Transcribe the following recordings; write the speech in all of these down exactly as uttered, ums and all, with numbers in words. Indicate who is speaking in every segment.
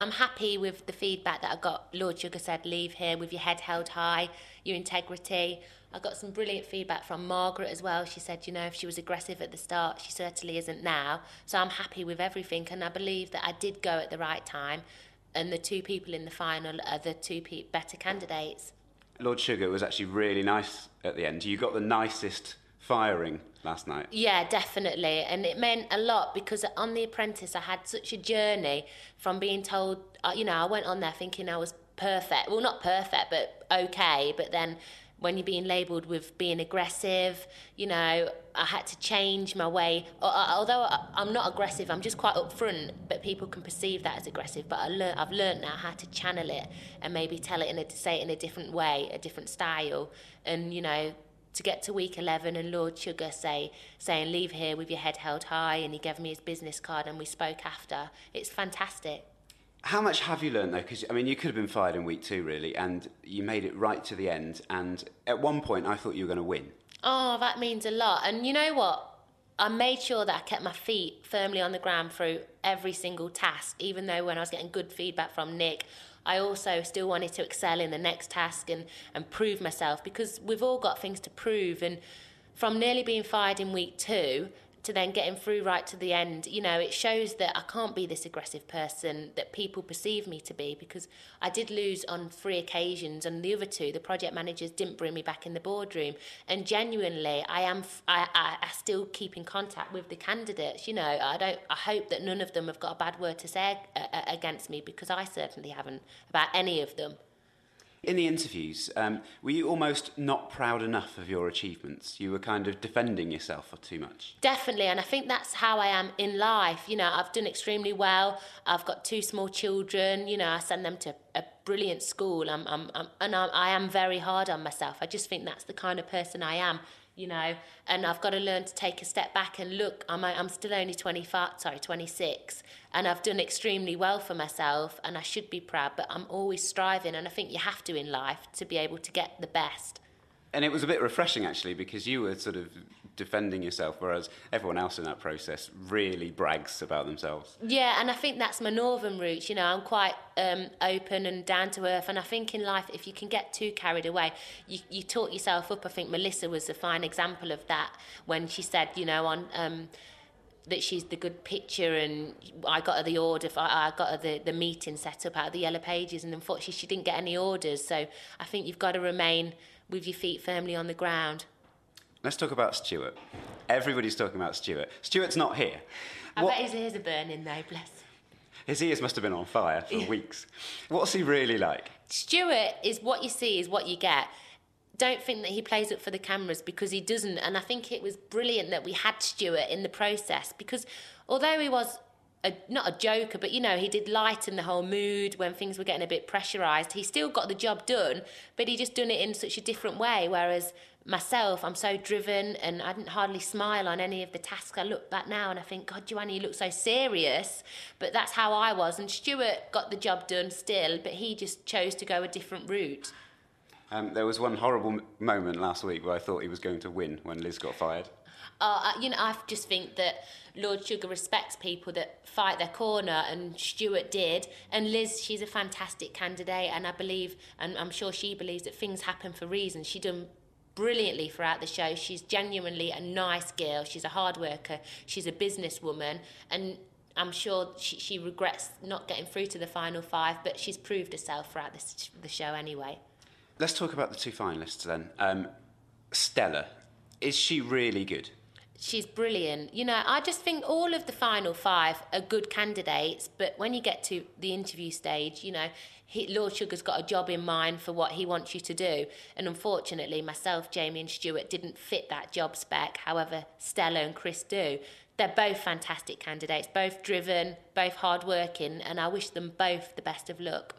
Speaker 1: I'm happy with the feedback that I got. Lord Sugar said, leave here with your head held high, your integrity. I got some brilliant feedback from Margaret as well. She said, you know, if she was aggressive at the start, she certainly isn't now. So I'm happy with everything, and I believe that I did go at the right time, and the two people in the final are the two pe- better candidates.
Speaker 2: Lord Sugar was actually really nice at the end. You got the nicest firing last night.
Speaker 1: Yeah, definitely. And it meant a lot because on The Apprentice, I had such a journey from being told, uh, you know, I went on there thinking I was perfect. Well, not perfect, but okay. But then when you're being labelled with being aggressive, you know, I had to change my way. Although I'm not aggressive, I'm just quite upfront, but people can perceive that as aggressive. But I learn, I've learned now how to channel it and maybe tell it in a, say it in a different way, a different style. And, you know, to get to week eleven and Lord Sugar say saying leave here with your head held high, and he gave me his business card and we spoke after, it's fantastic.
Speaker 2: How much have you learned though? Because I mean, you could have been fired in week two really, and you made it right to the end, and at one point I thought you were going to win.
Speaker 1: Oh, that means a lot. And you know what, I made sure that I kept my feet firmly on the ground through every single task, even though when I was getting good feedback from Nick, I also still wanted to excel in the next task and, and prove myself, because we've all got things to prove. And from nearly being fired in week two to then getting through right to the end, you know, it shows that I can't be this aggressive person that people perceive me to be, because I did lose on three occasions, and the other two, the project managers didn't bring me back in the boardroom. And genuinely, I am, I, I, I still keep in contact with the candidates. You know, I don't, I hope that none of them have got a bad word to say uh, against me, because I certainly haven't about any of them.
Speaker 2: In the interviews, um, were you almost not proud enough of your achievements? You were kind of defending yourself for too much.
Speaker 1: Definitely, and I think that's how I am in life. You know, I've done extremely well. I've got two small children. You know, I send them to a brilliant school. I'm, I'm, I'm and I'm, I am very hard on myself. I just think that's the kind of person I am. You know, and I've got to learn to take a step back and look. I'm, I'm still only twenty-five, sorry, twenty-six, and I've done extremely well for myself, and I should be proud. But I'm always striving, and I think you have to in life to be able to get the best.
Speaker 2: And it was a bit refreshing, actually, because you were sort of defending yourself, whereas everyone else in that process really brags about themselves.
Speaker 1: Yeah, and I think that's my northern roots. You know, I'm quite um, open and down to earth, and I think in life, if you can get too carried away, you, you talk yourself up. I think Melissa was a fine example of that when she said, you know, on... Um, that she's the good picture, and I got her the order, for, I got her the, the meeting set up out of the Yellow Pages, and unfortunately she didn't get any orders. So I think you've got to remain with your feet firmly on the ground.
Speaker 2: Let's talk about Stuart. Everybody's talking about Stuart. Stuart's not here.
Speaker 1: I
Speaker 2: What...
Speaker 1: bet his ears are burning though, bless.
Speaker 2: His ears must have been on fire for weeks. What's he really like?
Speaker 1: Stuart is what you see is what you get. Don't think that he plays up for the cameras, because he doesn't. And I think it was brilliant that we had Stuart in the process, because although he was a, not a joker, but, you know, he did lighten the whole mood when things were getting a bit pressurised. He still got the job done, but he just done it in such a different way. Whereas myself, I'm so driven, and I didn't hardly smile on any of the tasks. I look back now and I think, God, Joanna, you look so serious. But that's how I was. And Stuart got the job done still, but he just chose to go a different route.
Speaker 2: Um, there was one horrible m- moment last week where I thought he was going to win when Liz got fired.
Speaker 1: Uh, you know, I just think that Lord Sugar respects people that fight their corner, and Stuart did. And Liz, she's a fantastic candidate, and I believe, and I'm sure she believes, that things happen for reasons. She done brilliantly throughout the show. She's genuinely a nice girl. She's a hard worker. She's a businesswoman, and I'm sure she, she regrets not getting through to the final five, but she's proved herself throughout this, the show anyway.
Speaker 2: Let's talk about the two finalists then. Um, Stella, is she really good?
Speaker 1: She's brilliant. You know, I just think all of the final five are good candidates, but when you get to the interview stage, you know, he, Lord Sugar's got a job in mind for what he wants you to do. And unfortunately, myself, Jamie and Stuart didn't fit that job spec. However, Stella and Chris do. They're both fantastic candidates, both driven, both hard-working, and I wish them both the best of luck.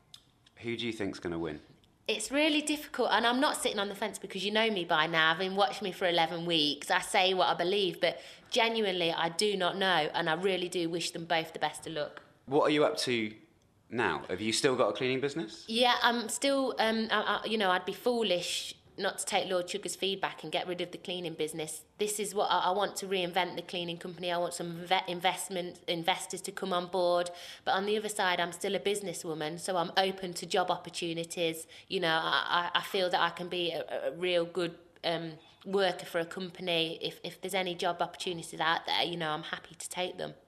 Speaker 2: Who do you think's going to win?
Speaker 1: It's really difficult, and I'm not sitting on the fence, because you know me by now. I've been watching me for eleven weeks. I say what I believe, but genuinely, I do not know, and I really do wish them both the best of luck.
Speaker 2: What are you up to now? Have you still got a cleaning business?
Speaker 1: Yeah, I'm still, um, I, I, you know, I'd be foolish not to take Lord Sugar's feedback and get rid of the cleaning business. This is what I, I want to reinvent the cleaning company. I want some vet investment investors to come on board. But on the other side, I'm still a businesswoman, so I'm open to job opportunities. You know, I, I feel that I can be a, a real good um, worker for a company. If, if there's any job opportunities out there, you know, I'm happy to take them.